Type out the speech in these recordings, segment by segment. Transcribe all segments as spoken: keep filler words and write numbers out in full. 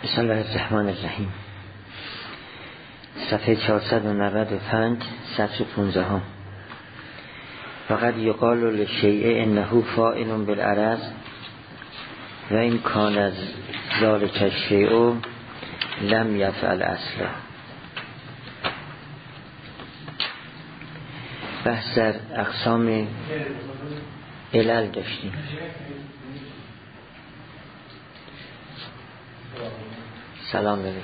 بسم الله الرحمن الرحیم. صفحه چهارصد و نود و پنج سطر پانزده هم. فقط یقال للشیء انه فاعل بالعرض و این کان از ذالک الشیء لم یفعل اصلا. بحث در اقسام علل داشتیم. سلام علیکم.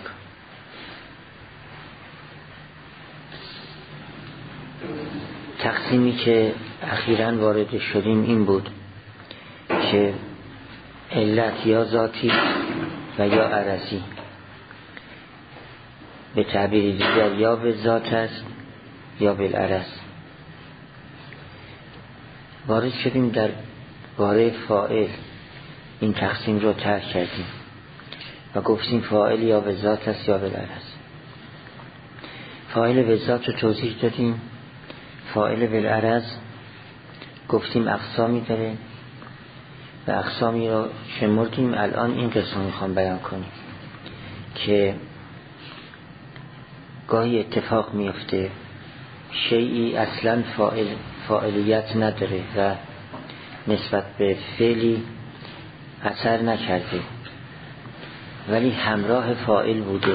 تقسیمی که اخیراً وارد شدیم این بود که علت یا ذاتی و یا عرضی، به تعبیر دیگر یا به ذات است یا بالعرض. وارد شدیم در باره فاعل، این تقسیم رو ترک کردیم و گفتیم فاعل یا به ذات است یا بالعرض. فاعل به ذات رو توضیح دادیم. فاعل بالعرض گفتیم اقسامی داره و اقسامی رو شمردیم. الان این قسم میخوام بیان کنیم که گاهی اتفاق میفته شیئی اصلا فاعل فاعلیت نداره و نسبت به فعلی اثر نکرده ولی همراه فاعل بوده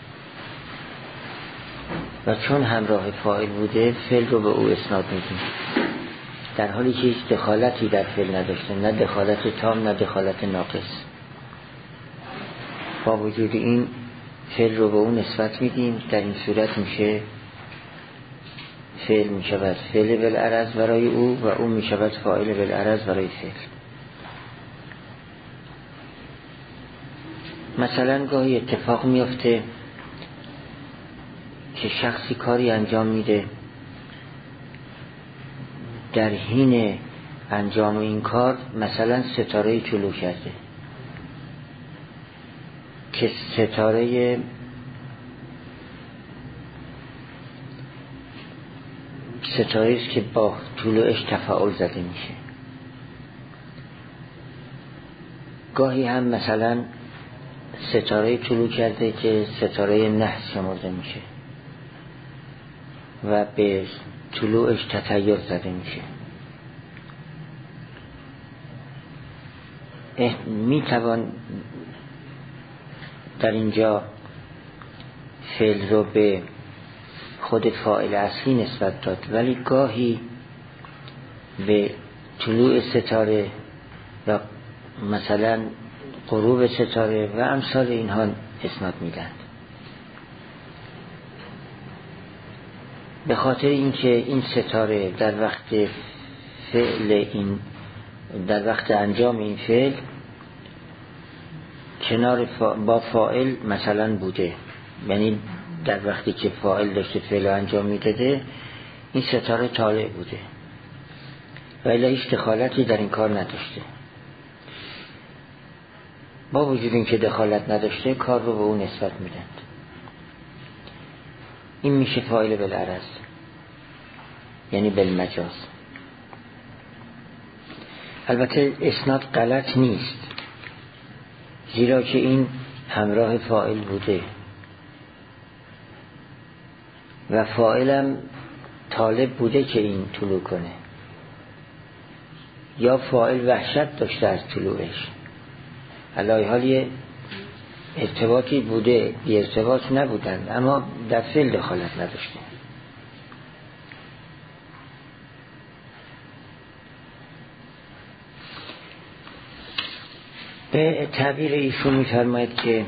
و چون همراه فاعل بوده فعل رو به او اسناد میدیم، در حالی که هیچ دخالتی در فعل نداشته، نه دخالت تام نه دخالت ناقص. با وجود این فعل رو به او نسبت میدیم. در این صورت میشه فعل میشود فعل بالعرض برای او و او میشود فاعل بالعرض برای فعل. مثلا گاهی اتفاق میفته که شخصی کاری انجام میده، در حین انجام این کار مثلا ستاره طلوع کرده که ستاره ستاره است که با طلوعش تفاعل زده میشه. گاهی هم مثلا ستاره طلوع کرده که ستاره نحس شمرده میشه و به طلوعش تطیر زده میشه. میتوان در اینجا فعل رو به خود فاعل اصلی نسبت داد، ولی گاهی به طلوع ستاره و مثلا غروب ستاره و امثال اینها اسناد میدن، به خاطر اینکه این ستاره در وقت فعل این در وقت انجام این فعل کنار فا با فاعل مثلا بوده، یعنی در وقتی که فاعل داشته فعل انجام میداده این ستاره طالع بوده و الا هیچ دخالتی در این کار نداشته. با وجود اینکه دخالت نداشته کار رو به اون نسبت میدند. این میشه فاعل بالعرض، یعنی بالمجاز. البته اسناد غلط نیست، زیرا که این همراه فاعل بوده و فاعلم طالب بوده که این طلوع کنه، یا فاعل وحشت داشته از طلوعش، علی حالی ارتباطی بوده، بی ارتباط نبودن، اما در فعل دخالت نداشته. به تعبیر ایشون می‌فرماید که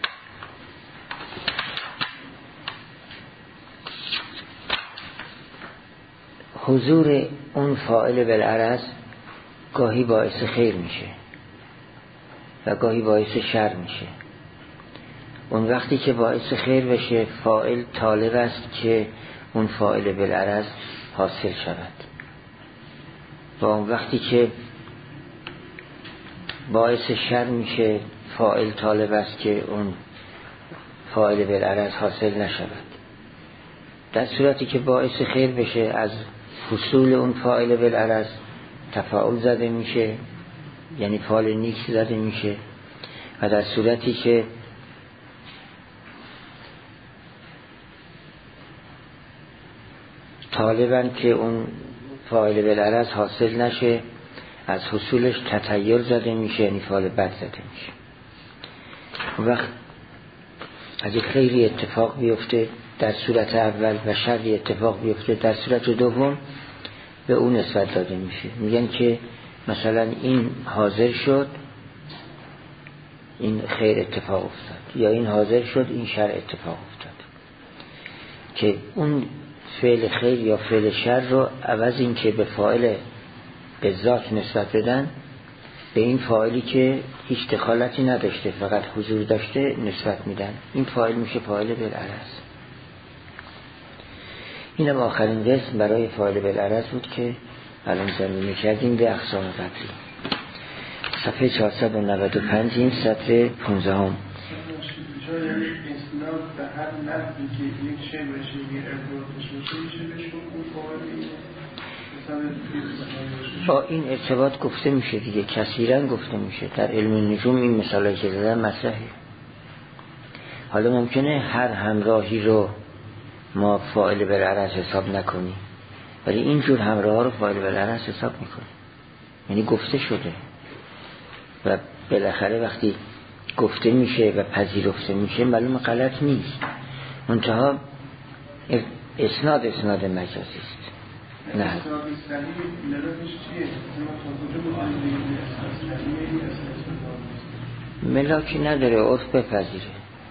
حضور اون فاعل بالعرض گاهی باعث خیر میشه و گاهی باعث شر میشه. اون وقتی که باعث خیر بشه فاعل طالب است که اون فاعل بالعرض حاصل شود، و اون وقتی که باعث شر میشه فاعل طالب است که اون فاعل بالعرض حاصل نشود. در صورتی که باعث خیر بشه از حصول اون فاعل بالعرض تفاعل زده میشه، یعنی فاعل نیک زده میشه، و در صورتی که طالبن که اون فاعل بالعرض حاصل نشه، از حصولش تطیر زده میشه، یعنی فاعل بد زده میشه. وقت اگه خیری اتفاق بیفته در صورت اول و شری اتفاق بیفته در صورت دوم، به اون نسبت داده میشه. میگن که مثلا این حاضر شد، این خیر اتفاق افتاد، یا این حاضر شد، این شر اتفاق افتاد. که اون فعل خیر یا فعل شر رو عوض این که به فاعل به ذات نسبت بدن، به این فاعلی که هیچ دخالتی نداشته فقط حضور داشته نسبت میدن. این فاعل میشه فاعل بالعرض. اینم آخرین قسم برای فاعل بالعرض بود که الان زمین کردیم به اقسام قبلی. صفحه چهارصد و نود و پنج این صفحه پانزده هم. جای اسناد به هر لفظی که یک شی باشه یه ارتباطش باشه میشه بهش اون فاعلی با این ارتباط گفته میشه دیگه، کثیرا گفته میشه. در علم نجوم این مثالی که زدن مطرحه. حالا ممکنه هر همراهی رو ما فاعل بالعرض حساب نکنیم، ولی اینجور همراه ها رو فاعل بالعرض حساب میکنیم، یعنی گفته شده و بالاخره وقتی گفته میشه و پذیرفته میشه معلوم غلط نیست. منتها اسناد اسناد مجازی است. نه ملاکی نداره، عرف بپذیره.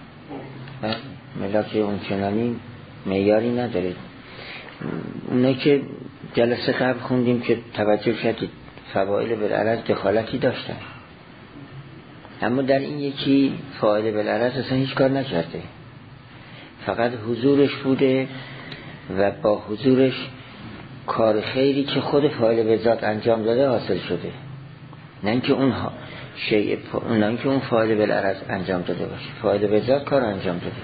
ملاکی اون چنانی معیاری نداره. اونه که جلسه قبل خوندیم که توجه شدید فواعل بالعرض دخالتی داشتن، اما در این یکی فاعل بالعرض اصلا هیچ کار نکرده، فقط حضورش بوده و با حضورش کار خیری که خود فاعل به ذات انجام داده حاصل شده، نه اینکه اون شیء نه اینکه اون فاعل بالعرض انجام داده باشه. فاعل به ذات کار انجام داده.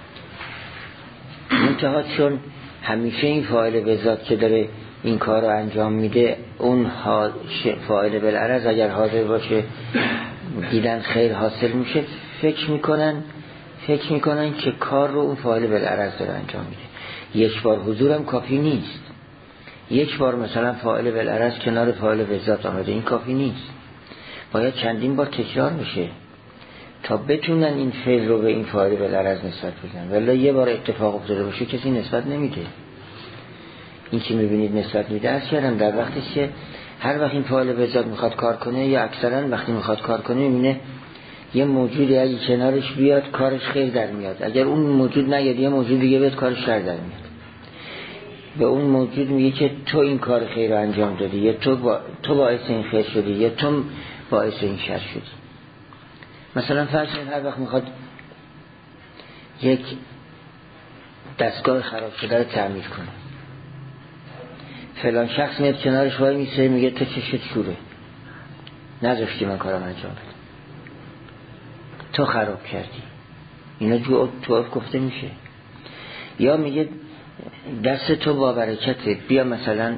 منتها چون همیشه این فاعل به ذات که داره این کار رو انجام میده، اون فاعل بالعرض اگر حاضر باشه دیدن خیر حاصل میشه، فکر میکنن فکر میکنن که کار رو اون فاعل بالعرض داره انجام میده. یک بار حضورم کافی نیست. یک بار مثلا فاعل بالعرض کنار فاعل به ذات آمده، این کافی نیست. باید چندین بار تکرار بشه تا بتونن این فعل رو به این فاعل بالعرض نسبت بدن. ولی یه بار اتفاق افتاده باشه کسی نسبت نمیده. این که میبینید نسبت میده از کردم در وقتی که هر وقت این فاعل به ذات میخواد کار کنه، یا اکثرا وقتی میخواد کار کنه میبینه یه موجودی اگه کنارش بیاد کارش خیر در میاد، اگر اون موجود نیاد یه موجود دیگه بیاد کارش شر در میاد. به اون موجود میگه که تو این کار خیر رو انجام دادی، یا تو با... تو باعث این خیر شدی، یا تو باعث این شر شدی. مثلا فرض کنید هر وقت میخواد یک دستگاه خراب شده رو تعمیر کنه، فلان شخص میاد کنارش وای میسه میگه تو چشت شوره، نذاشتی من کارم انجام بدم، تو خراب کردی. اینا جو تو گفته میشه. یا میگه دست تو با برکته، بیا مثلا،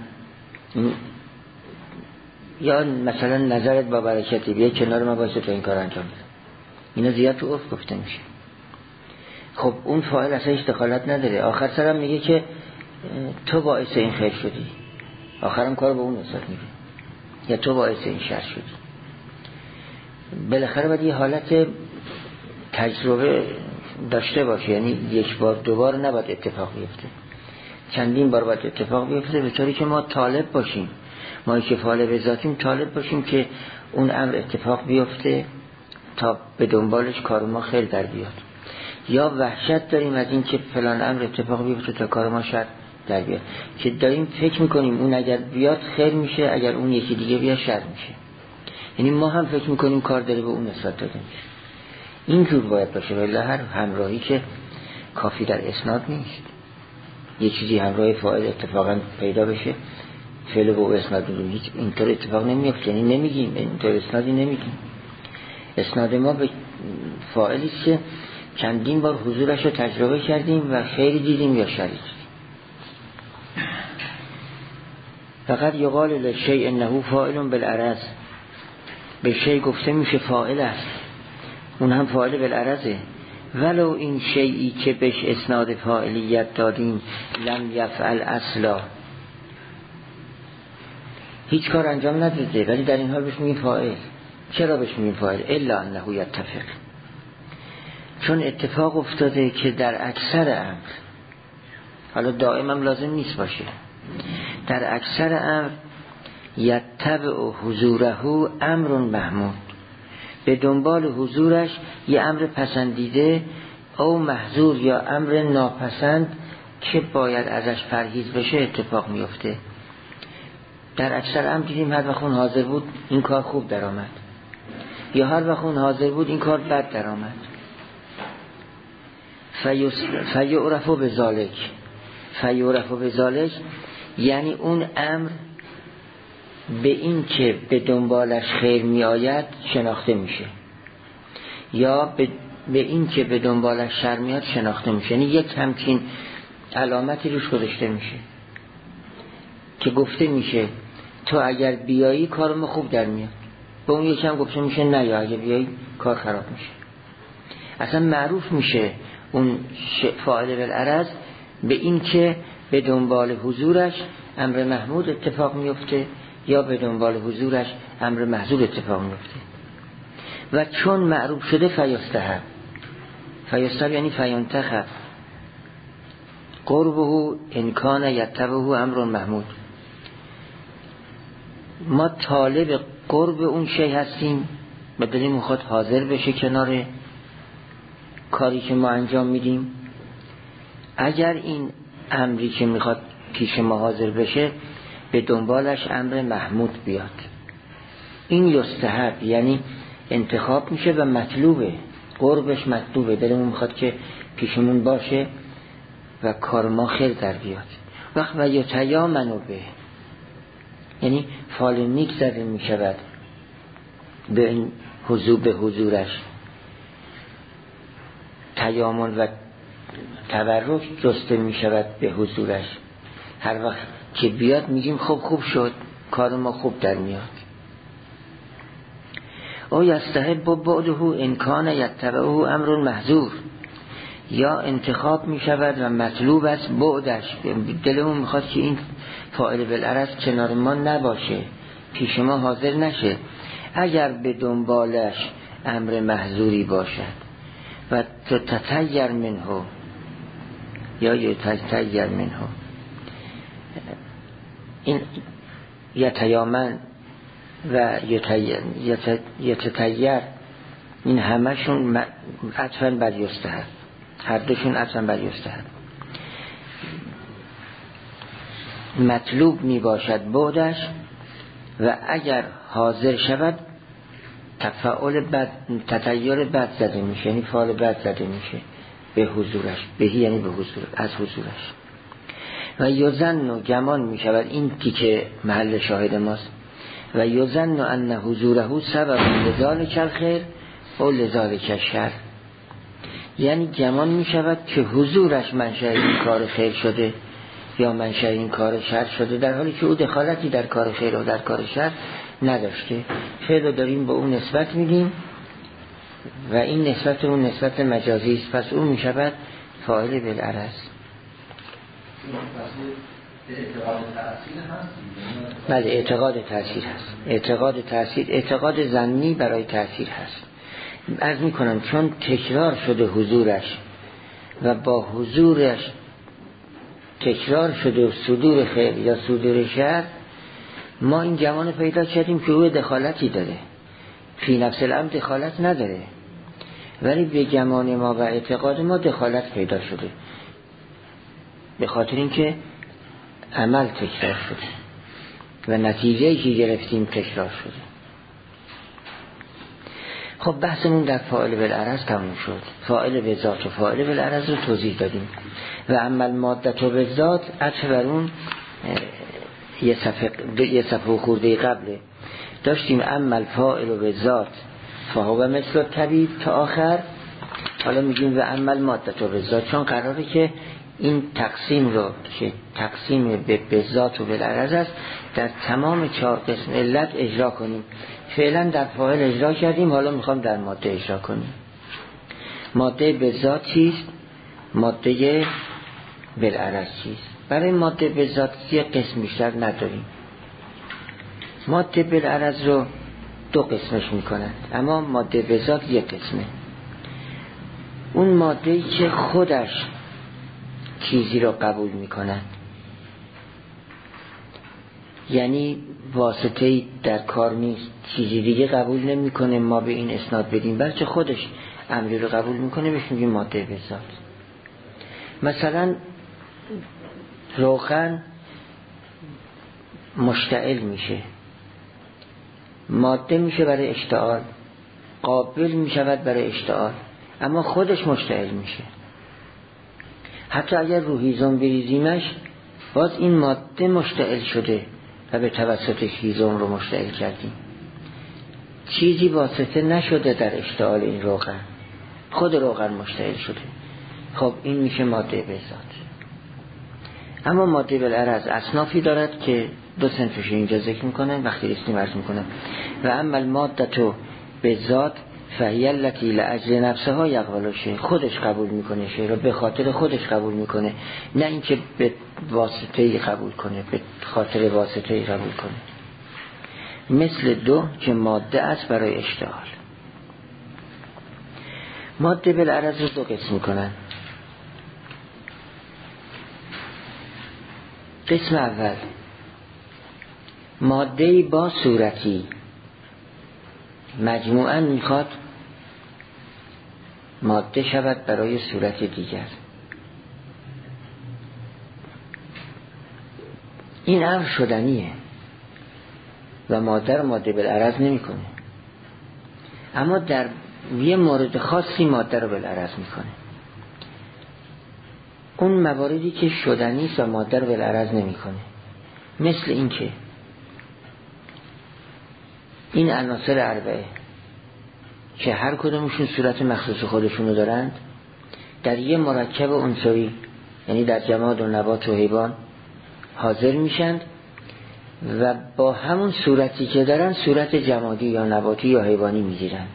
یا مثلا نظرت با برکته، بیا کنار من واسه تو این کار انجام بدم. اینا زیاد تو عرف گفته میشه. خب اون فاعل اصلا هیچ دخالت نداره. آخر سرم میگه که تو باعث این خیر شدی، آخرم کار به اون نسبت میده، یا تو باعث این شر شدی. بالاخره باید یه حالت تجربه داشته باشه، یعنی یک بار دو بار نباید اتفاق بیفته، چندین بار باید اتفاق بیفته، به طوری که ما طالب باشیم، ما که فاعل به ذاتیم طالب باشیم که اون امر اتفاق بیفته تا به دنبالش کار ما خیر در بیاد. یا وحشت داریم از این که فلان امر اتفاق بیفته تا کار ما شر در بیاد، که داریم فکر میکنیم اون اگر بیاد خیر میشه، اگر اون یکی دیگه بیاد شر میشه. یعنی ما هم فکر میکنیم کار داره به اون نسبت داده میشه. اینجور باید باشه. ولی هر همراهی که کافی در اسناد نیست. یه چیزی همراه فاعل اتفاقا پیدا بشه، فعل به او اسناد میدیم، هیچ اینطور اتفاق نمیفته، یعنی نمیگیم، اینطور اسنادی نمیگیم. اسناد ما به فاعلی که چندین بار حضورش رو تجربه کردیم و خیری دیدیم یا شری دیدیم. فقط یقال للشیء انه فاعل بالعرض، به شیء گفته میشه فاعل است، اون هم فاعل بالعرضه، ولو این شیئی که بهش اسناد فاعلیت دادیم لم یفعل اصلا، هیچ کار انجام نداده ولی در این حال بهش میگیم فاعل. چرا بهش میگیم فاعل؟ الا انه یتفق، چون اتفاق افتاده که در اکثر امر، حالا دائم هم لازم نیست باشه، در اکثر امر یتبع حضوره امر محمود، به دنبال حضورش یه امر پسندیده او محظور یا امر ناپسند که باید ازش پرهیز بشه اتفاق میفته. در اکثر امر دیدیم هر وقت اون حاضر بود این کار خوب در آمد، یا هر وقت اون حاضر بود این کار بد در آمد. فیعرف بذالک، فیعرف بذالک یعنی اون امر به این که به دنبالش خیر می آید شناخته میشه، یا به, به این که به دنبالش شر می آید شناخته میشه. یعنی یک همچین علامتی روش گذاشته میشه که گفته میشه تو اگر بیایی کارم خوب در میاد، به اون یکم گفته میشه نه یا اگر بیایی کار خراب میشه. اصلا معروف میشه اون فاعل بالعرض به این که به دنبال حضورش امر محمود اتفاق میفته یا به دنبال حضورش امر محظور اتفاق میفته. و چون معروف شده فیستحب، فیستحب یعنی فینتخب قربه انکان یتبعه امر محمود، ما طالب قرب اون شی هستیم و دلیم میخواد حاضر بشه کنار کاری که ما انجام میدیم. اگر این امری که میخواد پیش ما حاضر بشه به دنبالش امر محمود بیاد، این یستحب یعنی انتخاب میشه و مطلوبه، قربش مطلوبه، دلمون میخواد که پیشمون باشه و کار ما خیر در بیاد. وقت و یتیامنو به یعنی فال نیک زده میشود به این حضور، به حضورش تیامن و تبرک جسته میشود به حضورش. هر وقت که بیاد میگیم خب خوب شد، کار ما خوب در میاد. او یستحب بعده انکان یتبعه امر محظور، یا انتخاب میشود و مطلوب است بعدش، دلمون میخواد که این فاعل بالعرض کنار ما نباشه، پیش ما حاضر نشه اگر به دنبالش امر محظوری باشد. و تتیر منه یا یتتیر منه، این یتیامن و یتتیر این همشون عطفاً بر یستحب، هر دوشون عطفاً بر یستحب. مطلوب می باشد بعدش و اگر حاضر شود تفاعل بد، تطیر بد زده میشه، یعنی فعال بد زده میشه به حضورش، بهی یعنی به حضور، از حضورش. و یظن و گمان میشود، این تیکه محل شاهد ماست، و یظن ان حضوره سبب لذالک الخیر او لذالک الشر، یعنی گمان میشود که حضورش منشأ این کار خیر شده یا منشأ این کار شر شده، در حالی که او دخالتی در کار خیر و در کار شر نداشته. خیر رو داریم به اون نسبت میدیم و این نسبت اون نسبت مجازی است، پس اون میشود فاعل بالعرض. بله اعتقاد تأثیر هست، اعتقاد تأثیر، اعتقاد ظنی برای تأثیر هست. عرض میکنم چون تکرار شده حضورش و با حضورش تکرار شده صدور خیر یا صدور شر، ما این گمان پیدا کردیم که او دخالتی داره، فی نفس الامر دخالت نداره، ولی به گمان ما و اعتقاد ما دخالت پیدا شده، به خاطر اینکه عمل تکرار شده و نتیجه‌ای که گرفتیم تکرار شده. خب بحثمون در فاعل بالعرض تموم شد. فاعل به ذات و فاعل بالعرض رو توضیح دادیم و اما المادة به ذات عطف بر اون یه صفحه یه صفحه خورده قبله داشتیم. اما الفاعل به ذات فهو مثل الطبیب تا آخر. حالا میگیم و اما المادة به ذات، چون قراره که این تقسیم رو که تقسیم به ذات و بالعرض است در تمام چهار قسم علت اجرا کنیم. فعلا در فاعل اجرا کردیم، حالا میخوام در ماده اجرا کنیم. ماده به ذات چیست؟ ماده بالعرض چیست؟ برای ماده به ذات یک قسم بیشتر نداریم. ماده بالعرض رو دو قسمش میکنن، اما ماده به ذات یک قسمه. اون ماده‌ای که خودش چیزی رو قبول میکنن، یعنی واسطه‌ای در کار نیست، چیزی دیگه قبول نمیکنه ما به این اسناد بدیم، بلکه خودش امری رو قبول میکنه، بهش میگیم ماده به ذات. مثلا روغن مشتعل میشه، ماده میشه برای اشتعال، قابل میشود برای اشتعال، اما خودش مشتعل میشه. حتی اگر رو هیزم بریزیمش باز این ماده مشتعل شده و به توسطش هیزم رو مشتعل کردیم. چیزی واسطه نشده در اشتعال این روغن، خود روغن مشتعل شده. خب این میشه ماده به ذات. اما ماده بالعرض اصنافی دارد که دو صنفش اینجا ذکر میکنن، وقتی رسیم عرض میکنن و اما الماده تو به ذات فهی التی لاجل نفسها یقبل شیء، خودش قبول میکنه شیء رو، به خاطر خودش قبول میکنه، نه اینکه به واسطه‌ای قبول کنه، به خاطر واسطه‌ای قبول کنه. مثل دو که ماده است برای اشتعال. ماده بالعرض رو دو قسم میکنن. قسم اول ماده‌ای با صورتی مجموعاً میخواد ماده شود برای صورت دیگر. این امر شدنیه و ماده رو ماده بالعرض نمیکنه، اما در یه مورد خاصی ماده رو بالعرض میکنه. اون مواردی که شدنی است و ماده رو بالعرض نمیکنه، مثل این که این عناصر اربعه که هر کدومشون صورت مخصوص خودشونو دارند، در یه مرکب عنصری، یعنی در جماد و نبات و حیوان حاضر میشند و با همون صورتی که دارن صورت جمادی یا نباتی یا حیوانی میگیرند،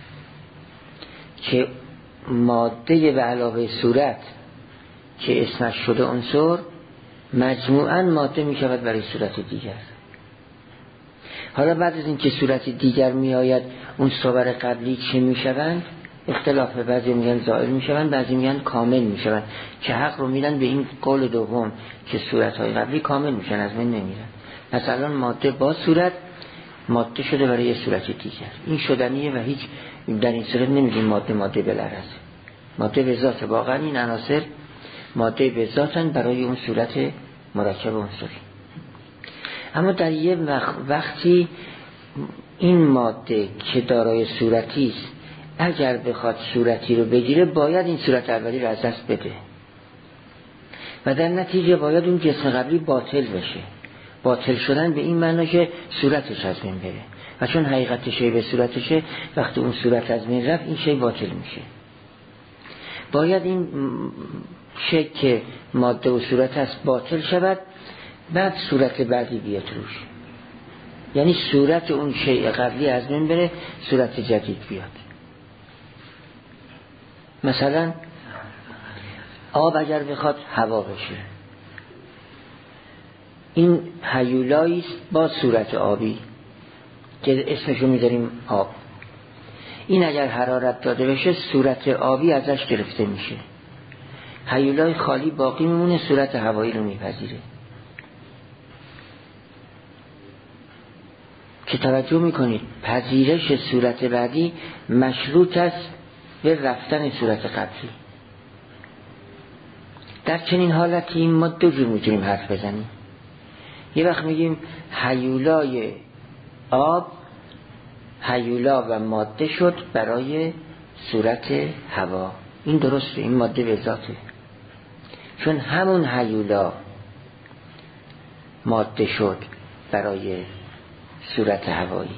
که ماده به علاوه صورت که اسمش شده عنصر مجموعاً ماده میشود برای صورت دیگر. حالا بعد از اینکه صورت دیگر میآید اون صور قبلی چه میشوند؟ اختلاف، بعضی میگن زائل میشوند، بعضی میگن کامل میشوند، که حق رو میدن به این قول دوم که صورت‌های قبلی کامل میشن، از من نمیرن. مثلا ماده با صورت ماده شده برای یه صورت دیگر، این شدنیه و هیچ در این صورت نمیگیم ماده ماده بالعرض، ماده به ذات. واقعا این عناصر ماده به ذاتن برای اون صورت مرکب عنصری. اما در یه وقتی این ماده که دارای صورتی است اگر بخواد صورتی رو بگیره باید این صورت اولی رو از دست بده و در نتیجه باید اون جسم قبلی باطل بشه. باطل شدن به این معنی که صورتش از بین بره، و چون حقیقت شی به صورتشه، وقتی اون صورت از بین رفت این شی باطل میشه. باید این شی که ماده و صورت هست باطل شود، بعد صورت بعدی بیاد روش، یعنی صورت اون شیء قبلی از بین بره، صورت جدید بیاد. مثلا آب اگر بخواد هوا بشه، این هیولایی است با صورت آبی که اسمشو میذاریم آب. این اگر حرارت داده بشه صورت آبی ازش گرفته میشه، هیولای خالی باقی میمونه، صورت هوایی رو میپذیره. که توجه میکنید پذیرش صورت بعدی مشروط است به رفتن صورت قبلی. در چنین حالتی ما دو جور میتونیم حرف بزنیم. یه وقت میگیم هیولای آب هیولا و ماده شد برای صورت هوا، این درسته، این ماده به ذاته، چون همون هیولا ماده شد برای صورت هوایی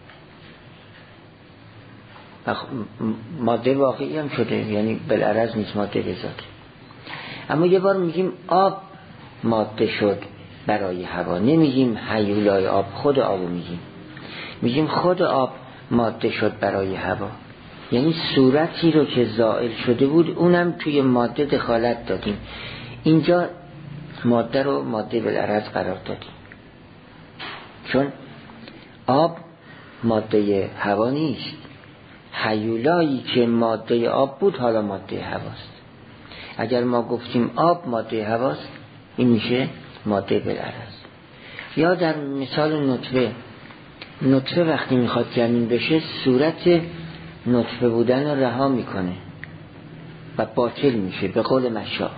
و ماده واقعی هم شده، یعنی بالعرض نیست، ماده به ذاته. اما یه بار میگیم آب ماده شد برای هوا، نمیگیم هیولای آب، خود آبو میگیم، میگیم خود آب ماده شد برای هوا. یعنی صورتی رو که زائل شده بود اونم توی ماده دخالت دادیم. اینجا ماده رو ماده بالعرض قرار دادیم، چون آب ماده هوا نیست. هیولایی که ماده آب بود حالا ماده هواست. اگر ما گفتیم آب ماده هواست، این میشه ماده بالعرض. یا در مثال نطفه، نطفه وقتی میخواد جنین بشه صورت نطفه بودن رو رها میکنه و باطل میشه. به قول مشا،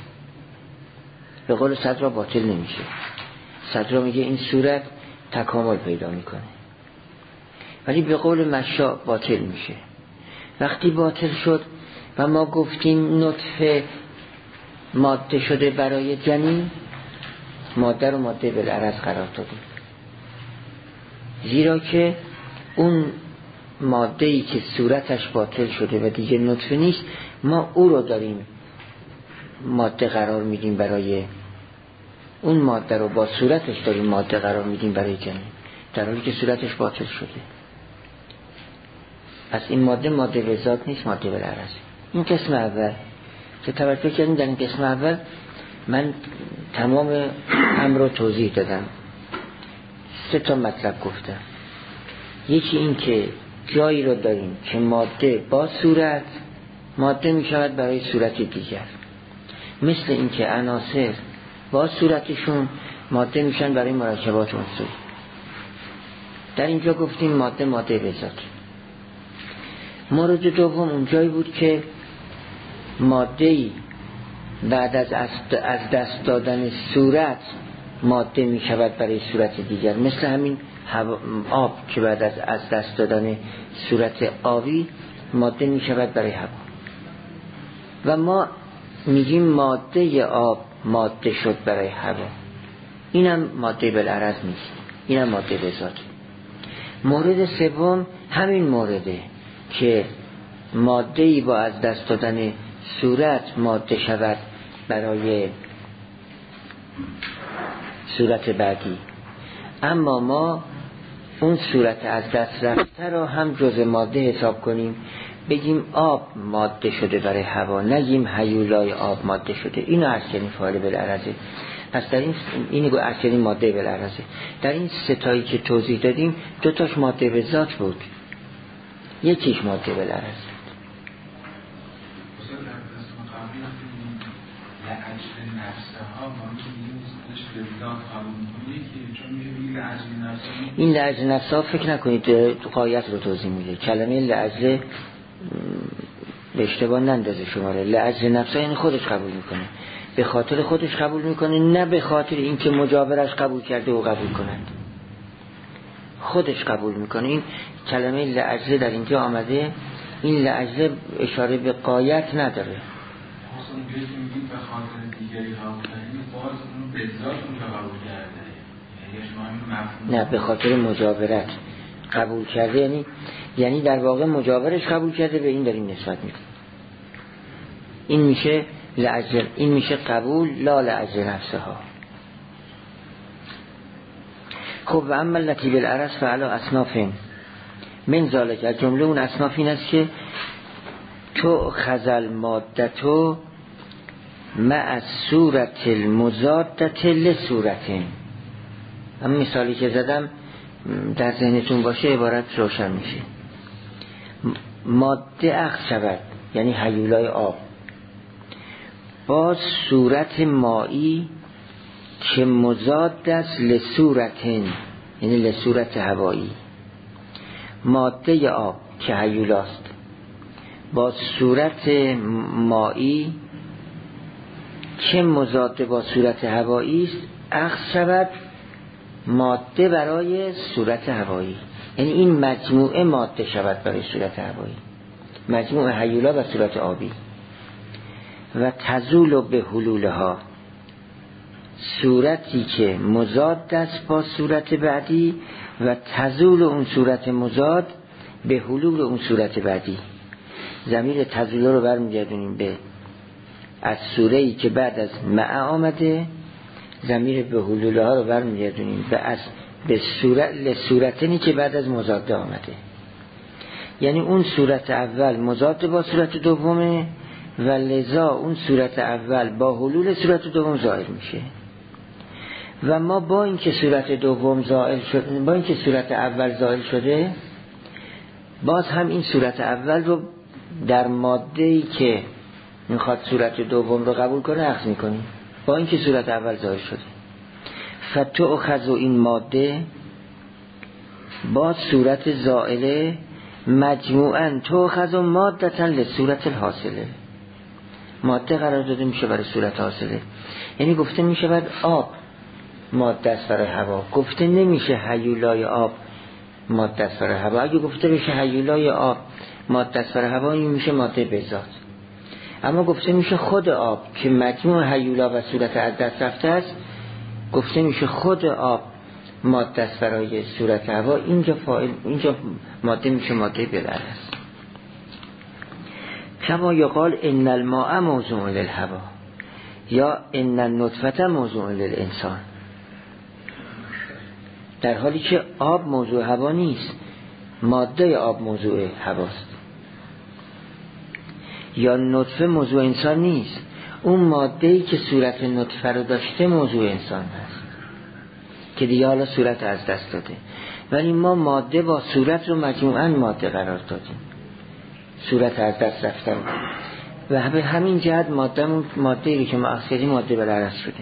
به قول صدرا باطل نمیشه. صدرا میگه این صورت تکامل پیدا میکنه، ولی به قول مشا باطل میشه. وقتی باطل شد و ما گفتیم نطفه ماده شده برای جنین، ماده رو ماده بالعرض قرار دادیم، زیرا که اون ماده‌ای که صورتش باطل شده و دیگه نطفه نیست، ما او رو داریم ماده قرار میدیم برای اون ماده رو با صورتش داریم ماده قرار میدیم برای جنین، در حالی که صورتش باطل شده. پس این ماده ماده به ذات نیست، ماده بالعرض. این قسم اول که توجه کردیم. در این قسم اول من تمام امر رو توضیح دادم، سه تا مطلب گفتم. یکی این که جایی رو داریم که ماده با صورت ماده می شود برای صورت دیگر، مثل این که عناصر با صورتشون ماده میشن برای مرکبات عنصری. در اینجا گفتیم ماده ماده به ذات. مورد دوم اونجایی بود که ماده‌ای بعد از از دست دادن صورت ماده می شود برای صورت دیگر، مثل همین آب که بعد از از دست دادن صورت آبی ماده می شود برای هوا. و ما میگیم ماده آب ماده شد برای هوا، اینم ماده بالعرض نیست، اینم ماده به ذات. مورد سوم همین مورده که ماده‌ای با از دست دادن صورت ماده شود برای صورت بعدی، اما ما اون صورت از دست رفته را هم جزء ماده حساب کنیم، بگیم آب ماده شده برای هوا، نگیم هیولای آب ماده شده. اینو عرض کردیم فاعل بالعرضه. پس در این اینو عرض کردیم ماده بالعرضه. در این ستایی که توضیح دادیم دو تاش ماده به ذات بود، یکیش ماده بالعرض. این لعجل نفسها فکر نکنید قایت رو توضیح میده. کلمه لعجل به اشتباه نندازه شما رو. لعجل نفسها یعنی خودش قبول میکنه، به خاطر خودش قبول میکنه، نه به خاطر اینکه مجاورش قبول کرده و قبول کنند. خودش قبول میکنه. این کلمه لعجل در اینجا آمده، این لعجل اشاره به قایت نداره. اصلا بیشتر میگیم به خاطر دیگری قبول کنیم، باز اون به ذات اون قبول کرده، نه به خاطر مجاورت قبول کرده، یعنی یعنی در واقع مجاورش قبول کرده، به این داریم نسبت میکنیم. این میشه لعجل، این میشه قبول، لا لعجل نفسها. خب و اما التي بالعرض فعلا اصناف من ذالک، از جمله اون اصناف این است که تو خزل مادتو مع صورت المضادت لصورتین. همین مثالی که زدم در ذهنتون باشه عبارت روشن میشه. ماده اخذ شود یعنی هیولای آب با صورت مایی که مضاد است لصورتین، یعنی لصورت هوایی. ماده آب که هیولاست با صورت مایی که مضاد با صورت هوایی است، اخذ شود ماده برای صورت هوایی، یعنی این مجموعه ماده شود برای صورت هوایی، مجموعه هیولا و صورت آبی. و تزول به حلولها، صورتی که مضاد است با صورت بعدی و تزول اون صورت مضاد به حلول اون صورت بعدی. ضمیر تزول رو برمیگردونیم به از سوره‌ای که بعد از مع آمده، ضمیر به حلولها رو برمیگردونیم به از به صورت لصورتنی که بعد از مضاد آمده. یعنی اون صورت اول مضاد با صورت دومه و لذا اون صورت اول با حلول صورت دوم ظاهر میشه. و ما با اینکه صورت دوم ظاهر شده، با اینکه صورت اول ظاهر شده، باز هم این صورت اول رو در ماده‌ای که میخواد صورت دوم رو قبول کنه عکس میکنیم، با اینکه صورت اول ظاهر شده. فتؤخذ این ماده با صورت زائله مجموعاً تؤخذ مادةً لصورت الحاصله، ماده قرار داده میشه برای صورت حاصله. یعنی گفته میشه بعد آب ماده است برای هوا، گفته نمیشه هیولای آب ماده است برای هوا. اگه گفته بشه هیولای آب ماده است برای هوا، این میشه ماده بذات. اما گفته میشه خود آب که مجموع هیولا و صورت از دست رفته است، گفته میشه خود آب ماده است برای صورت هوا. اینجا فاعل، اینجا ماده میشه ماده بالعرض. کما یقال ان الماء موضوع للهوا یا ان النطفه موضوع للانسان، در حالی که آب موضوع هوا نیست، ماده آب موضوع هواست. یا نطفه موضوع انسان نیست، اون ماده‌ای که صورت نطفه رو داشته موضوع انسان هست که دیگه حالا صورت از دست داده. ولی ما ماده با صورت رو مجموعاً ماده قرار دادیم، صورت از دست رفتن و به همین جهت ماده ماده‌ای رو که ما اخیری ماده بالعرض شده.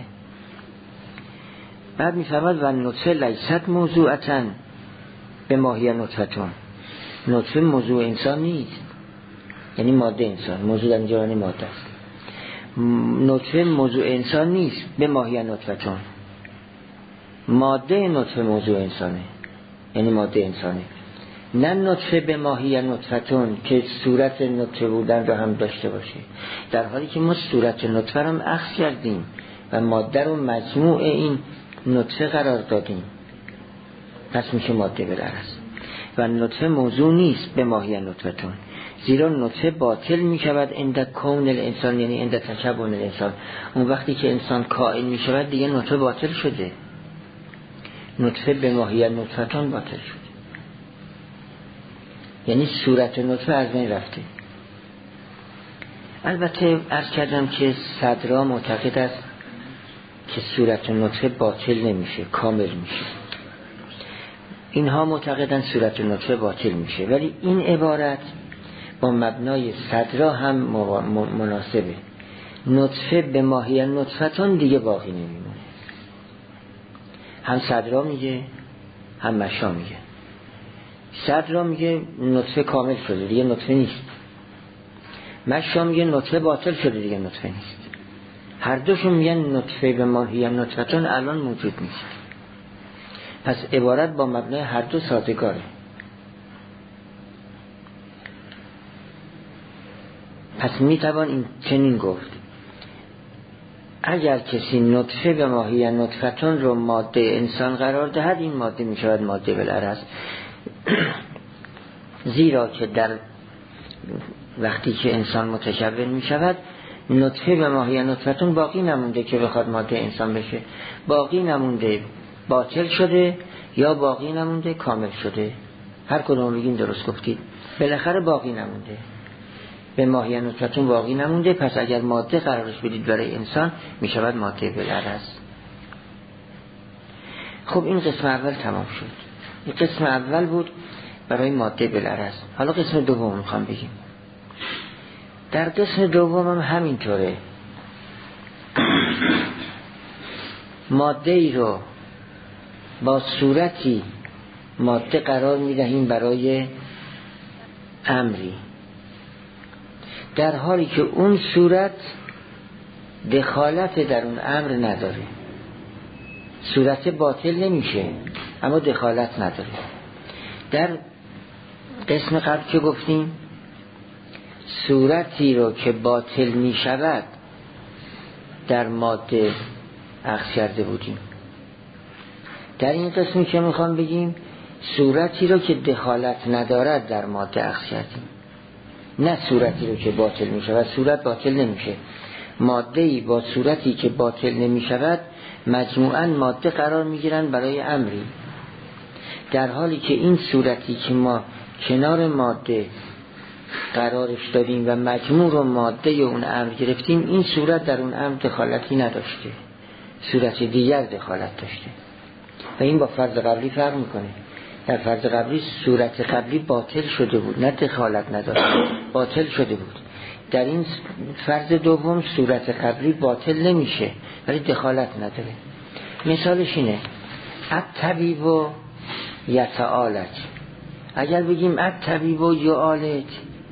بعد می‌فرماد و نطفه لیست موضوعتاً به ماهی نطفتون، نطفه موضوع انسان نیست، یعنی ماده انسان، موضوع در اینجا یعنی ماده است. نطفه موضوع انسان نیست به ماهی نطفتون، ماده نطفه موضوع انسانه، یعنی ماده انسانه. نه نطفه به ماهی نطفتون که صورت نطفه بودن رو هم داشته باشه، در حالی که ما صورت نطفه رو هم اخذ کردیم و ماده رو مجموع این نطفه قرار دادیم، پس میشه ماده بالعرض. و نطفه موضوع نیست به ماهی نطفتون، زیرا نطفه باطل می شود عند کون الانسان، یعنی عند تکون الانسان. اون وقتی که انسان کائن می شود دیگه نطفه باطل شده، نطفه به ماهیت نطفتان باطل شده، یعنی صورت نطفه از بین رفته. البته عرض کردم که صدرا معتقد است که صورت نطفه باطل نمیشه، کامل میشه. اینها معتقدن صورت نطفه باطل میشه، ولی این عبارت با مبنای صدرا هم مناسبه. نطفه به ماهی نطفتان دیگه باقی نمیمونه. هم صدرا میگه هم مشا میگه. صدرا میگه نطفه کامل شده دیگه نطفه نیست، مشا میگه نطفه باطل شده دیگه نطفه نیست. هر دوشون میگن نطفه به ماهی نطفتان الان موجود نیست. پس عبارت با مبنای هر دو سازگاره. پس میتوان این چنین گفت اگر کسی نطفه به ماهی نطفتون رو ماده انسان قرار دهد، این ماده میشود ماده بالعرض. زیرا که در وقتی که انسان متشبه میشود، نطفه به ماهی نطفتون باقی نمونده که بخواد ماده انسان بشه، باقی نمونده باطل شده یا باقی نمونده کامل شده. هر کدوم بگیم درست گفتید، بالاخره باقی نمونده، به ماهی نطفتون باقی نمونده. پس اگر ماده قرارش بدید برای انسان میشود ماده بالعرض. خب این قسم اول تمام شد. این قسم اول بود برای ماده بالعرض. حالا قسم دوم میخوام بگیم. در قسم دوم هم همینطوره، ماده ای رو با صورتی ماده قرار میدهیم برای امری، در حالی که اون صورت دخالت در اون امر نداره. صورت باطل نمیشه اما دخالت نداره. در قسم قبل که گفتیم صورتی رو که باطل می شود در ماده اخذ کرده بودیم. در این قسمی که میخوام بگیم صورتی رو که دخالت ندارد در ماده اخذ کردیم، نه صورتی رو که باطل می شود. صورت باطل نمیشه، ماده‌ای با صورتی که باطل نمی شود مجموعاً ماده قرار می گیرن برای امری، در حالی که این صورتی که ما کنار ماده قرارش دادیم و مجموع رو ماده اون امر گرفتیم، این صورت در اون امر دخالتی نداشته، صورت دیگر دخالت داشته و این با فرض قبلی فرق میکنه. در فرض قبلی صورت قبلی باطل شده بود، نه دخالت نداشته، باطل شده بود. در این فرض دوم صورت قبلی باطل نمیشه ولی دخالت نداره. مثالش اینه الطبیب و یتعالج. اگر بگیم الطبیب و یعالج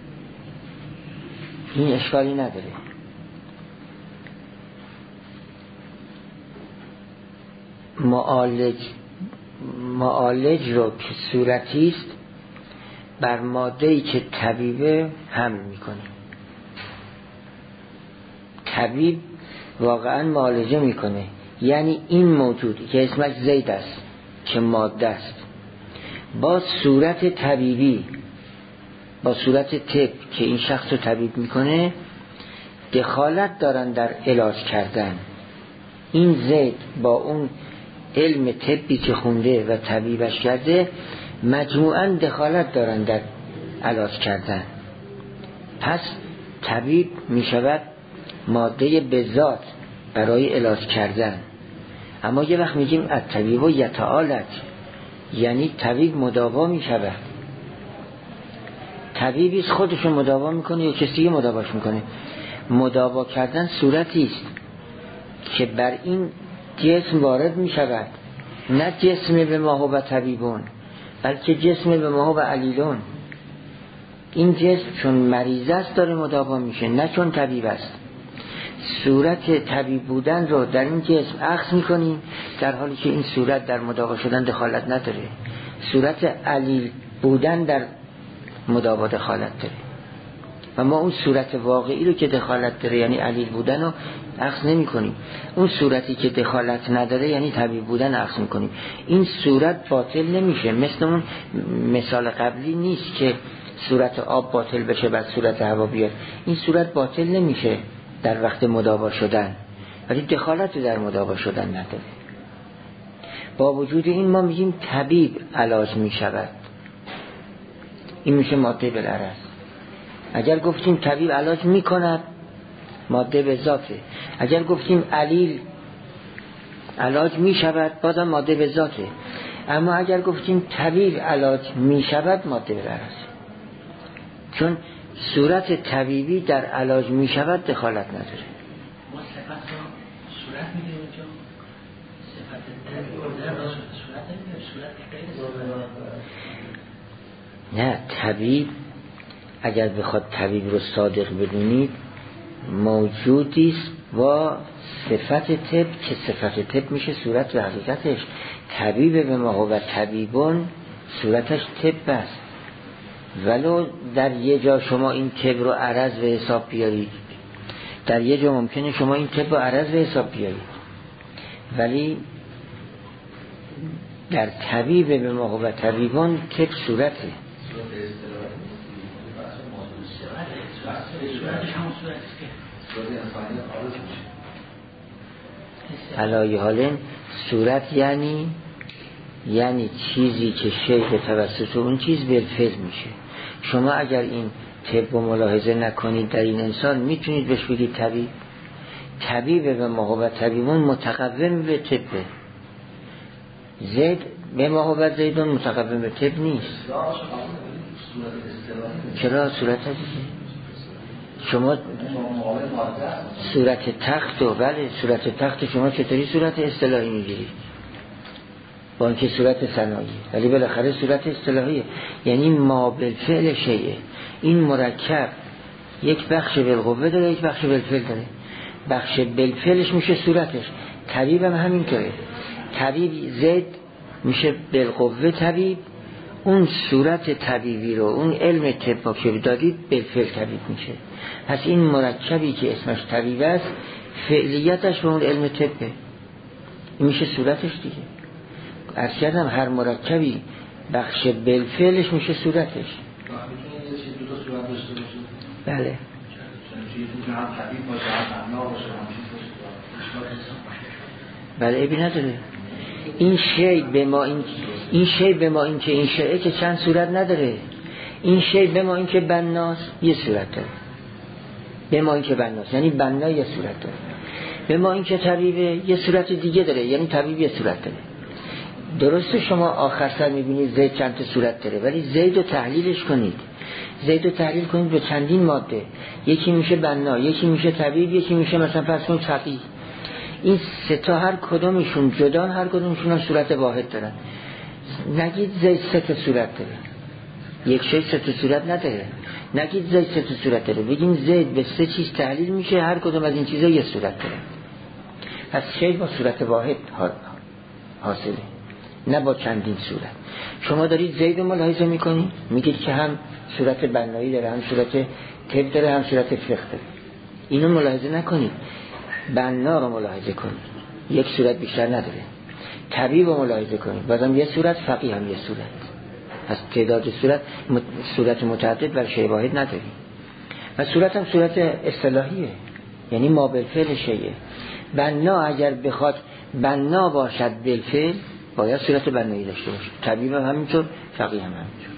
این اشکالی نداره. معالج معالج رو که صورتی است بر ماده‌ای که طبیبه حمل میکنه. طبیب واقعا معالجه میکنه، یعنی این موجودی که اسمش زید است که ماده است با صورت طبیبی، با صورت طب که این شخص رو طبیب میکنه دخالت دارن در علاج کردن. این زید با اون علم طبی که خونده و طبیبش کرده مجموعاً دخالت دارن در علاج کردن. پس طبیب میشود ماده بذات برای علاج کردن. اما یه وقت میگیم الطبیب و یتعالج، یعنی طبیب مداوا میشود. طبیبی خودشو مداوا میکنه یا کسی مداواش میکنه. مداوا کردن صورتی است که بر این جسم وارد میشود، نه جسم به ما هو طبیبون بلکه جسم به ما هو علیلون. این جسم چون مریض است داره مداوا میشه، نه چون طبیب است. صورت طبیب بودن رو در این جسم اخذ میکنیم در حالی که این صورت در مداوا شدن دخالت نداره. صورت علیل بودن در مداوا دخالت داره و ما اون صورت واقعی رو که دخالت داره یعنی علیل بودن رو اخذ نمی کنیم. اون صورتی که دخالت نداره یعنی طبیب بودن اخذ میکنیم. این صورت باطل نمیشه، مثل اون مثال قبلی نیست که صورت آب باطل بشه بعد صورت هوا بیاد. این صورت باطل نمیشه در وقت مداوا شدن ولی دخالت در مداوا شدن نداره. با وجود این ما میگیم طبیب علاج میشود، این میشه ماده بالعرض. اگر گفتیم طبیب علاج میکند ماده به ذاته. اگر گفتیم علیل علاج میشود بازم ماده به ذاته. اما اگر گفتیم طبیب علاج میشود ماده بالعرض، چون صورت طبیبی در علاج میشود دخالت نداره. ما صفت رو صورت میگیم اونجا، صفت طبیب صورت نمیگیم، صورت نه. طبیب اگر بخواد طبیب رو صادق بدونید موجودی است با صفت طب که صفت طب میشه صورت و حقیقتش. طبیب به ما هو طبیبون صورتش طب است، ولو در یه جا شما این طب رو عرض به حساب بیارید، در یه جا ممکنه شما این طب رو عرض به حساب بیارید، ولی در طبیب به ما هو طبیبون طب صورته. علای حالین صورت یعنی یعنی چیزی که شیء توسط اون چیز بالفعل میشه. شما اگر این طب و ملاحظه نکنید در این انسان میتونید بهش بگید طبیب. طبیب به ما هو طبیبون متقوم به طبه. زید به ما هو زیدون متقوم به طب نیست. چرا صورت هستی؟ شما صورت تخت و بله صورت تخت شما چطوری صورت اصطلاحی میگیرید؟ با اینکه صورت صنایعی ولی بالاخره صورت اصطلاحیه، یعنی ما بالفعل شیء. این مرکب یک بخش بالقوه داره یک بخش بالفعل داره. بخش بالفعلش میشه صورتش. طبیب هم همینطوره. طبیب زید میشه بالقوه طبیب، اون صورت طبیبی رو اون علم طب که دادید بالفعل طبیب میشه. پس این مرکبی که اسمش طبیب است فعلیتش به اون علم طبه، این میشه صورتش دیگه. عرض کردم هر مرکبی بخش بالفعلش میشه صورتش. بله بله ابی نداره. این شی به ما این این شی به ما این که این شیء که چند صورت نداره. این شی به ما این که بناست یه صورت داره، به ما این که بناست یعنی بنا یه صورت داره، به ما این که طبیبه یه صورت دیگه داره یعنی طبیب یه صورت داره. درسته شما آخر سر میبینید زید چند تا صورت داره، ولی زید رو تحلیلش کنید، زید رو تحلیل کنید به چندین ماده، یکی میشه بنا، یکی میشه طبیب، یکی میشه مثلا فرض کنید فقیه. این سه تا هر کدومشون جدا هر کدومشون صورت واحد دارن. نگید زید سه تا صورت داره، یک شی سه تا صورت نداره. نگید زید سه تا صورت داره، بگیم زید به سه چیز تحلیل میشه، هر کدوم از این چیزا یه صورت داره. پس شی با صورت واحد حاصله، نه با چندین صورت. شما دارید زید رو ملاحظه میکنید، میگید که هم صورت بنایی داره، هم صورت طب داره، هم صورت فقه داره. اینو ملاحظه نکنید، بنا رو ملاحظه کنید، یک صورت بیشتر نداره. طبیب رو ملاحظه کنید، بازم یه صورت، فقیه هم یه صورت. پس تعداد صورت صورت متعدد بر شی واحد نداریم. و صورت هم صورت اصطلاحیه، یعنی ما بالفعل شیء. بنا اگر بخواد بنا باشد بالفعل باید صورت بنایی داشته باشه، طبیب هم همینطور، فقیه هم همینطور.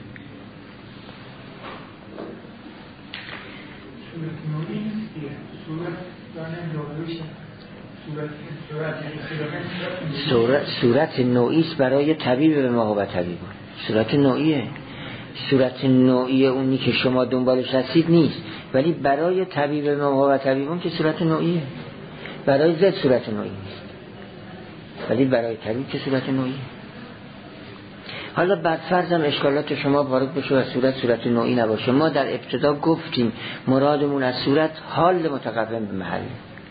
صورت صورت نوعی است برای طبیب به ما و طبیب. صورت نوعیه، صورت نوعی اونی که شما دنبالش هستید نیست، ولی برای طبیب ما و طبیبون که صورت نوعیه. برای زد صورت نوعی نیست، ولی برای طبیب که صورت نوعیه. حالا بعد فرضم اشکالات شما وارد بشه و صورت صورت نوعی نباشه. ما در ابتدا گفتیم مرادمون از صورت حال متقوم به محل،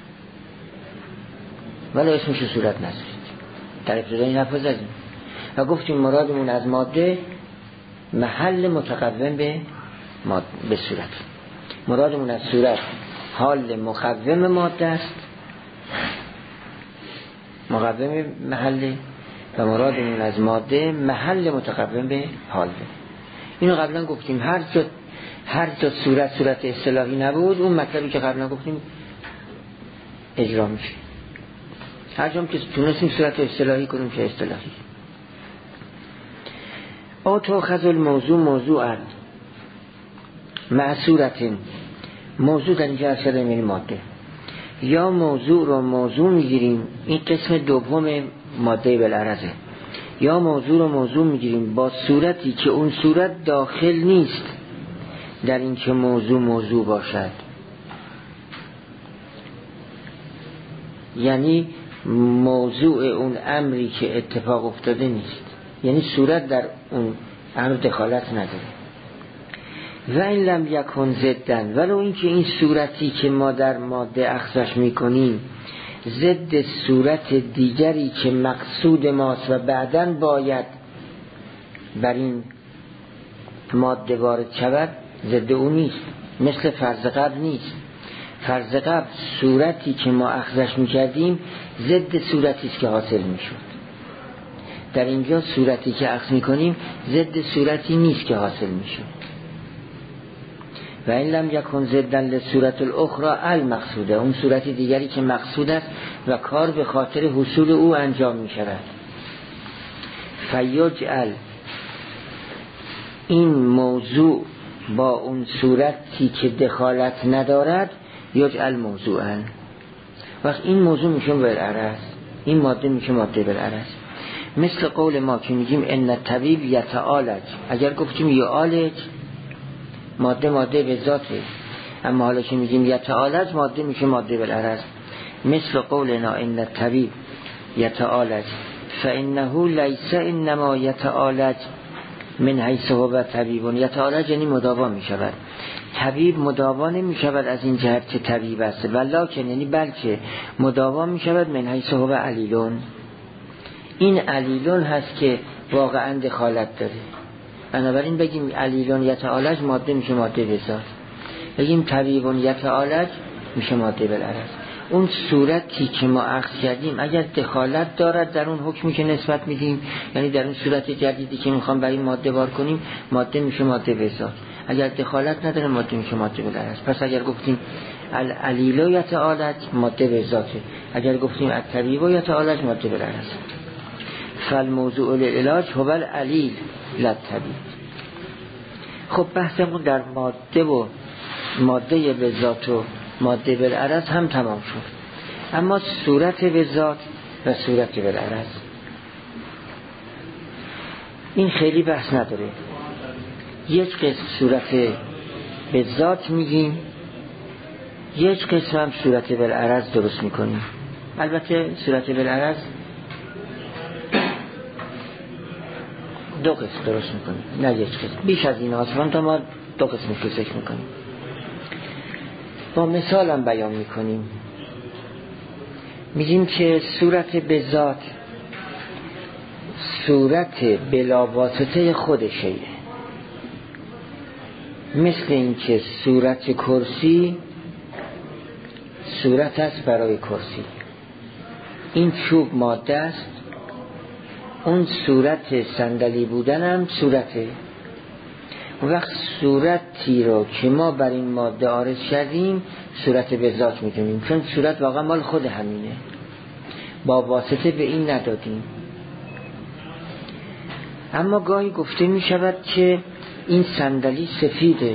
ولی اسمش صورت نذارید. در ابتدا این حرف زدیم و گفتیم مرادمون از ماده محل متقوم به ماده به صورت. مرادمون از صورت حال مقوم ماده است، مقوم محله، و مرادمون از ماده محل متقوم به حاله. اینو قبلا گفتیم. هر جا هر جا صورت صورت اصطلاحی نبود، اون مطلبی که قبلا گفتیم اجرا میشه. هر جا که تونستیم صورت اصطلاحی کنیم که اصطلاحی. او تو خذ الموضوع موضوعا مع صورت، موضوع در اینجا اصلا یعنی ماده، یا موضوع رو موضوع میگیریم، این قسم دوم ماده بالعرضه، یا موضوع رو موضوع میگیریم با صورتی که اون صورت داخل نیست در این که موضوع موضوع باشد. یعنی موضوع اون امری که اتفاق افتاده نیست، یعنی صورت در اون امر دخالت نداره. و این لم یکن ضدن، ولو این که این صورتی که ما در ماده اخذش میکنیم ضد صورت دیگری که مقصود ماست و بعداً باید بر این ماده وارد شود، ضد اون نیست. مثل فرض قبل نیست. فرض قبل صورتی که ما اخذش میکردیم ضد صورتی است که حاصل میشد. در اینجا صورتی که اخذ میکنیم ضد صورتی نیست که حاصل میشد. و این لم یکن ضدن لصورت الاخرى المقصوده، اون صورت دیگری که مقصود است و کار به خاطر حصول او انجام می شود. فیجعل، این موضوع با اون صورتی که دخالت ندارد یجعل موضوعا، وقت این موضوع میشه بالعرض، این ماده میشه ماده بالعرض. مثل قول ما که میگیم ان الطبیب یتعالج، اگر گفتیم یعالج ماده ماده به ذاته، اما حالا که میگیم یتعالج ماده میشه ماده بالعرض. مثل قولنا ان الطبیب یتعالج فانه لیس انما یتعالج من حیث هو طبیب. یتعالج یعنی مداوا میشود، طبیب مداوا نمیشود از این جهت که طبیب است، ولکن یعنی بلکه مداوا میشود من حیث هو علیلون. این علیلون هست که واقعا دخالت داره. بنابراین بگیم علیلون یتعالج ماده میشه ماده به ذات، بگیم طبیبون یتعالج میشه ماده بالعرض. اون صورتی که ما اخذ کردیم اگر دخالت دارد در اون حکمی که نسبت میدیم، یعنی در اون صورت جدیدی که میخوام برای ماده وار کنیم، ماده میشه ماده به ذات. اگر دخالت نداره ماده میشه ماده بالعرض. پس اگر گفتیم العلیل یتعالج ماده به ذاته، اگر گفتیم الطبیب یتعالج ماده بالعرض. فالموضوع للعلاج هو العلیل لا الطبیب. خب بحثمون در ماده و ماده به ذات و ماده بالعرض هم تمام شد. اما صورت به ذات و صورت بالعرض این خیلی بحث نداره. یک قسم صورت به ذات میگیم، یک قسم هم صورت بالعرض درست میکنیم. البته صورت بالعرض دو قسم درست میکنیم، نه یک قسم. بیش از این آسمان تا ما دو قسم فکر میکنیم. با مثال هم بیان میکنیم. میگیم که صورت به ذات صورت بلا واسطه خودشه، مثل این که صورت کرسی صورت است برای کرسی. این چوب ماده است، اون صورت صندلی بودن هم صورته. وقت صورتی رو که ما بر این ماده عارض کردیم صورت به ذات میدونیم، چون صورت واقعا مال خود همینه، با واسطه به این ندادیم. اما گاهی گفته میشود که این صندلی سفیده،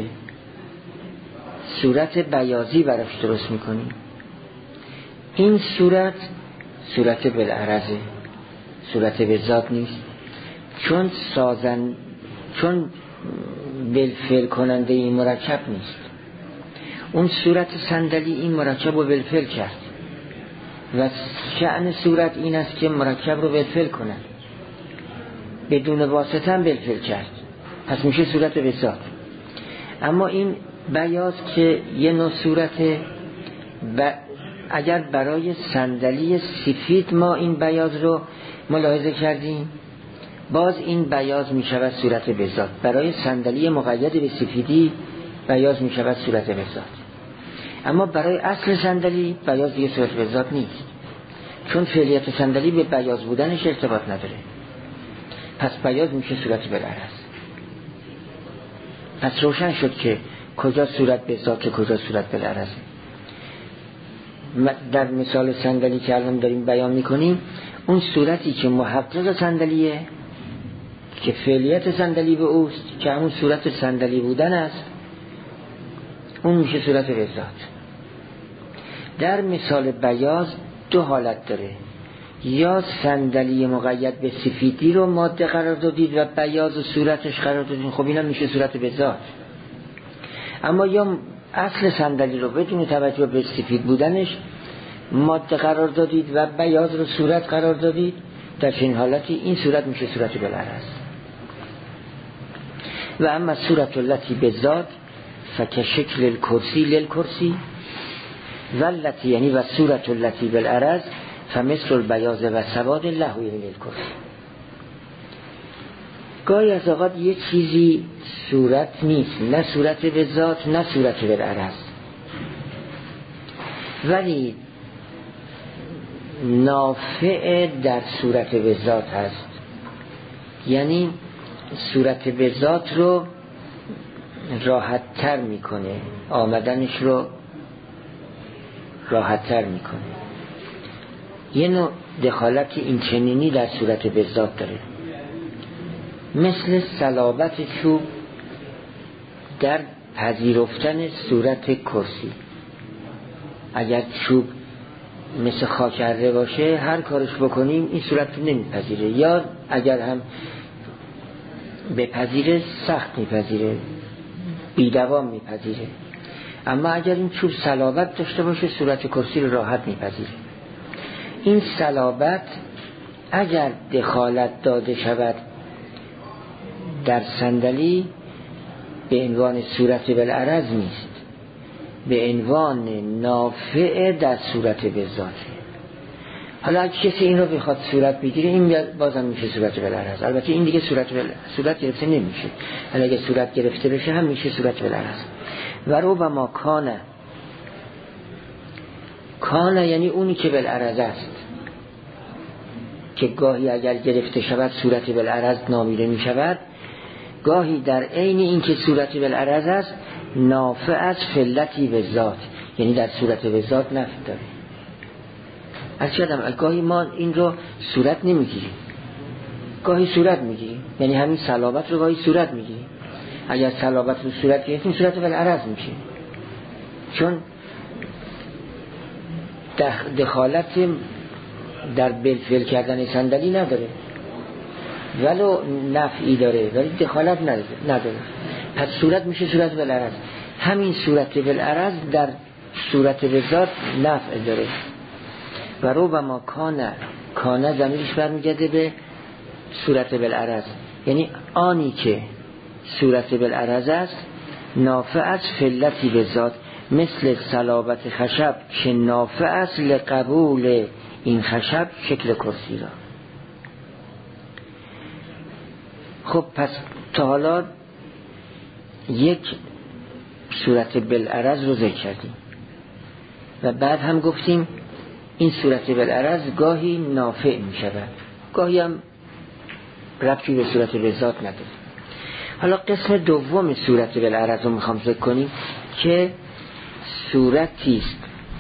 صورت بیاضی براش درست میکنیم. این صورت صورت بالعرضه، صورت به ذات نیست، چون سازن چون بالفعل کننده این مرکب نیست. اون صورت صندلی این مرکب رو بالفعل کرد و شأن صورت این است که مرکب رو بالفعل کنه، بدون واسطه هم بالفعل کرد، پس میشه صورت به ذات. اما این بیاض که یه نوع صورته، و اگر برای صندلی سفید ما این بیاض رو ملاحظه کردیم، باز این بیاض می شود صورت به ذات. برای صندلی مقید به سفیدی بیاض می شود صورت به ذات. اما برای اصل صندلی بیاض دیگه صورت به ذات نیست، چون فعلیت صندلی به بیاض بودنش ارتباط نداره. پس بیاض میشه صورت بالعرض. پس روشن شد که کجا صورت به ذات، کجا صورت بالعرض. در مثال صندلی که الان داریم بیان میکنیم، اون صورتی که محقق صندلیه، که فعلیت صندلی به اوست، که همون صورت صندلی بودن است، اون میشه صورت به ذات. در مثال بیاض دو حالت داره، یا صندلی مقید به سفیدی رو ماده قرار دادید و بیاض و صورتش قرار دادید، خب اینم میشه صورت به ذات. اما یا اصل صندلی رو بدون توجه به سفید بودنش ماده قرار دادید و بیاض رو صورت قرار دادید، در چنین حالتی این صورت میشه صورت بالعرض. و اما صورت التی به ذات فکشکل الکرسی للکرسی والتی، یعنی و صورت التی بالعرض فمثل البیاض و سواد لهوی للکرسی. گاهی از اوقات یه چیزی صورت نیست، نه صورت به ذات نه صورت بالعرض، ولی نافع در صورت به ذات هست. یعنی صورت به ذات رو راحت تر میکنه، آمدنش رو راحت تر میکنه. یه نوع دخالت این چنینی در صورت به ذات داره، مثل صلابت چوب در پذیرفتن صورت کرسی. اگر چوب مثل خاک اره باشه، هر کارش بکنیم این صورت رو نمیپذیره، یا اگر هم بپذیره سخت میپذیره، بیدوام میپذیره. اما اگر این چوب صلابت داشته باشه صورت کرسی رو راحت میپذیره. این صلابت اگر دخالت داده شود در صندلی به عنوان صورت بالعرض نیست، به عنوان نافع در صورت به ذاته. حالا اگه کسی این رو بخواد صورت بگیره، این بازم میشه صورت بالعرض. البته این دیگه صورت بل... صورت گرفته نمیشه، حالا اگه صورت گرفته بشه هم میشه صورت بالعرض. و رو و ما کانه کانه یعنی اونی که بالعرض است، که گاهی اگر گرفته شود صورت بالعرض نامیده می شود، گاهی در عین این که صورت بالعرض است نافع از فلتی به ذات، یعنی در صورت به ذات نفع داره. از شدم گاهی ما این رو صورت نمیگیریم، گاهی صورت میگیریم، یعنی همین صلابت رو گاهی صورت میگیریم. اگر صلابت رو صورت گرفتیم صورت بالعرض میشه، چون دخالت در بالفعل کردن صندلی نداره، ولو نفعی داره ولی دخالت نداره، پس صورت میشه صورت بالعرض. همین صورت بالعرض در صورت بذات نفع داره. و ربما کانه کانه ضمیرش برمیگرده به صورت بالعرض، یعنی آنی که صورت بالعرض است نافع است فلتی به ذات، مثل صلابت خشب که نافع است لقبول این خشب شکل کرسی را. خب پس تا حالا یک صورت بالعرض رو ذکر کردیم و بعد هم گفتیم این صورت بالعرض گاهی نافع می شود، گاهی هم ربطی به صورت به ذات نداره. حالا قسم دوم صورت بالعرض رو میخوام ذکر کنیم که صورتی است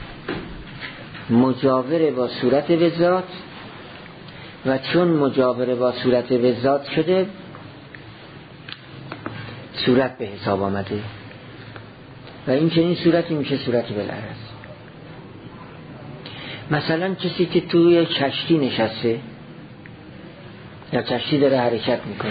مجاور با صورت به ذات و چون مجاور با صورت به ذات شده صورت به حساب آمده و این چنین صورتی میشه صورت بالعرض. مثلا کسی که توی کشتی نشسته یا کشتی داره حرکت میکنه،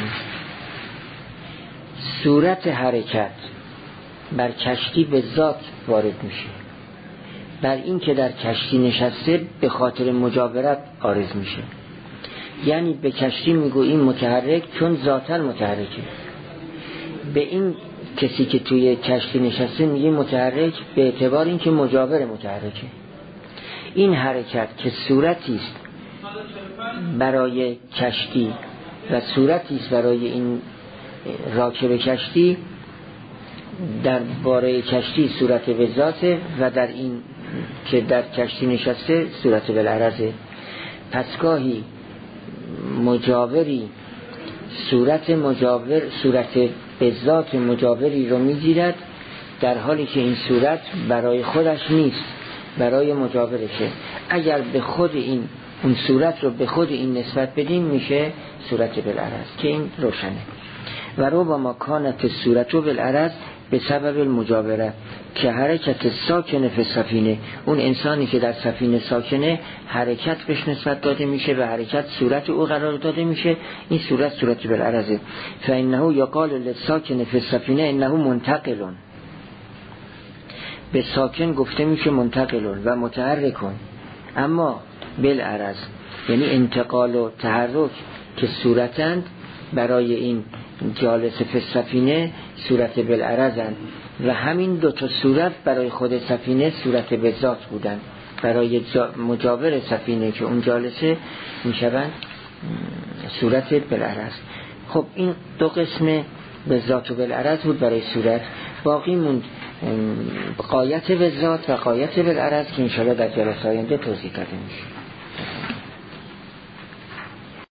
صورت حرکت بر کشتی به ذات وارد میشه، بر این که در کشتی نشسته به خاطر مجاورت عارض میشه. یعنی به کشتی میگوییم متحرک چون ذاتاً متحرکه، به این کسی که توی کشتی نشسته میگیم متحرک به اعتبار این که مجاور متحرکه. این حرکت که صورتی است برای کشتی و صورتی است برای این راکب کشتی، در باره کشتی صورت به ذاته و در این که در کشتی نشسته صورت بالعرضه. پس گاهی مجاوری صورت مجاور صورت به ذات مجاوری رو میگیرد در حالی که این صورت برای خودش نیست، برای مجاورشه. اگر به خود این اون صورت رو به خود این نسبت بدیم میشه صورت بالعرض که این روشنه. و ربما کانت صورت بالعرض به سبب المجاوره که حرکت ساکن فی السفینه، اون انسانی که در سفینه ساکنه حرکت بهش نسبت داده میشه و حرکت صورت او قرار داده میشه، این صورت صورت بالعرضه. فانه یقال للساکن فی السفینه انه منتقلون، به ساکن گفته میشه منتقلون و متحرکون، اما بالعرض یعنی انتقال و تحرک که صورتند برای این جالس فی السفینه صورت بالعرضند و همین دو تا صورت برای خود سفینه صورت به ذات بودن، برای مجاور سفینه که اون جالسه میشوند صورت بالعرض. خب این دو قسم به ذات و بالعرض بود برای صورت. باقی موند غایت به ذات و غایت بالعرض که انشاءالله در جلسه آینده توضیح داده میشه.